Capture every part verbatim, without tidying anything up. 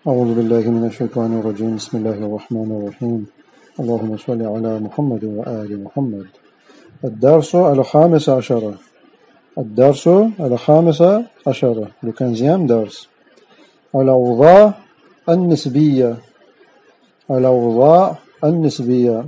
أعوذ بالله من الشيطان الرجيم بسم الله الرحمن الرحيم اللهم صل على محمد وآل محمد الدرس الخامس عشر الدرس الخامس عشر le quinzième درس الأوضاع النسبية الأوضاع النسبية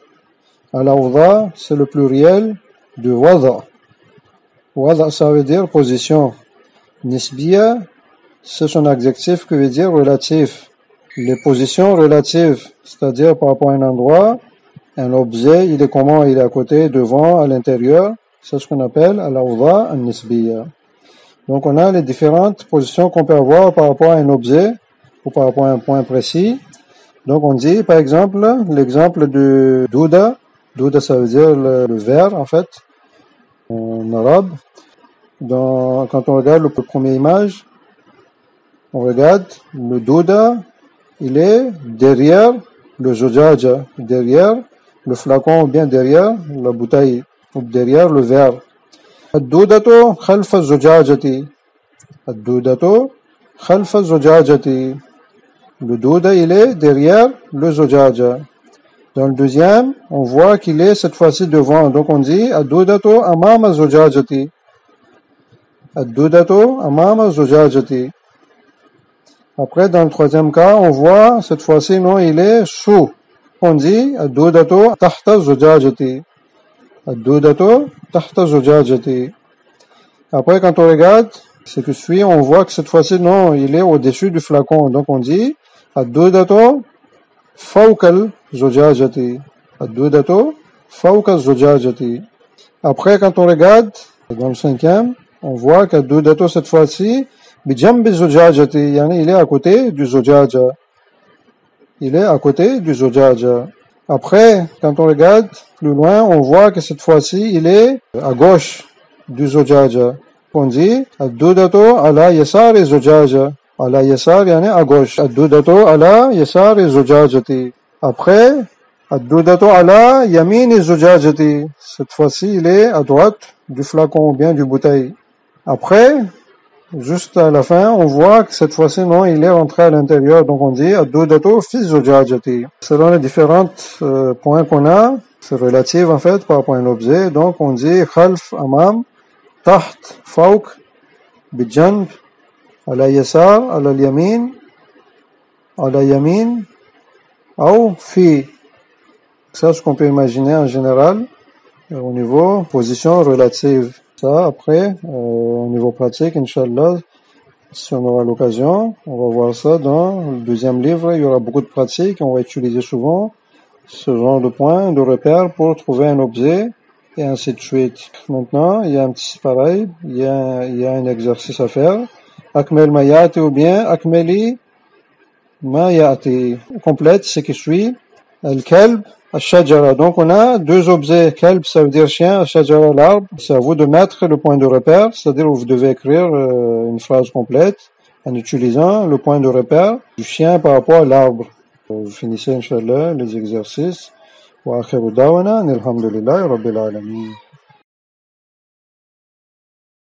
الأوضاع c'est le pluriel de وضع وضع ça veut dire position nisbiya c'est son adjectif qui veut dire relatif. Les positions relatives, c'est-à-dire par rapport à un endroit, un objet, il est comment, il est à côté, devant, à l'intérieur, c'est ce qu'on appelle al-awda al-nisbiya. Donc on a les différentes positions qu'on peut avoir par rapport à un objet ou par rapport à un point précis. Donc on dit par exemple l'exemple du douda, douda ça veut dire le, le verre en fait, en arabe. Dans, quand on regarde la première image, on regarde, le douda, il est derrière le zujaja, derrière le flacon ou bien derrière la bouteille, ou derrière le verre. Ad-doudatu khalfa zujajati. Ad-doudatu khalfa zujajati. Le douda, il est derrière le zujaja. Dans le deuxième, on voit qu'il est cette fois-ci devant. Donc on dit ad-doudatu amama zujajati. Ad-doudatu amama zujajati. Après, dans le troisième cas, on voit, cette fois-ci, non, il est sous. On dit, ad-doudatu tahta zujajati. Ad-doudatu tahta zujajati. Après, quand on regarde ce qui suit, on voit que cette fois-ci, non, il est au-dessus du flacon. Donc, on dit, ad-doudatu fawkal zujajati. Ad-doudatu fawkal zujajati. Après, quand on regarde, dans le cinquième, on voit qu'ad-doudatu, cette fois-ci, bijambi zujajati, yani il est à côté du zujaja. Il est à côté du zujaja. Après, quand on regarde plus loin, on voit que cette fois-ci, il est à gauche du zujaja. On dit, ad-doudatu ala yasari zujaja. Ala yasar, yani à gauche. Ad-doudatu ala yasari zujajati. Après, ad-doudatu ala yamini zujajati. Cette fois-ci, il est à droite du flacon ou bien du bouteille. Après, juste à la fin, on voit que cette fois-ci, non, il est rentré à l'intérieur. Donc on dit ad-doudatu fi zujajati. Selon les différents euh, points qu'on a, c'est relatif en fait par rapport à un objet. Donc on dit khalf, amam, taht, fawk, bijanb, ala yasar, ala yamin, ala yamin, ou fi. C'est ce qu'on peut imaginer en général au niveau position relative. Ça, après, euh, au niveau pratique, Inch'Allah, si on aura l'occasion, on va voir ça dans le deuxième livre. Il y aura beaucoup de pratiques. On va utiliser souvent ce genre de points, de repères pour trouver un objet et ainsi de suite. Maintenant, il y a un petit pareil, il y a, il y a un exercice à faire. Akmel ma yati ou bien akmeli ma yati. Complète ce qui suit. Al-kalb. Al-shajara. Donc on a deux objets. Kalb, ça veut dire chien. Al-shajara, l'arbre. C'est à vous de mettre le point de repère, c'est-à-dire que vous devez écrire euh, une phrase complète en utilisant le point de repère du chien par rapport à l'arbre. Vous finissez, Inch'Allah, les exercices. Wa akhiru dawana, alhamdulillahi rabbil alamin.